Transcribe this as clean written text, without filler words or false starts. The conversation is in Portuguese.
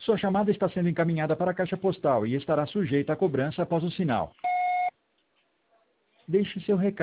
Sua chamada está sendo encaminhada para a caixa postal e estará sujeita a cobrança após o sinal. Deixe seu recado.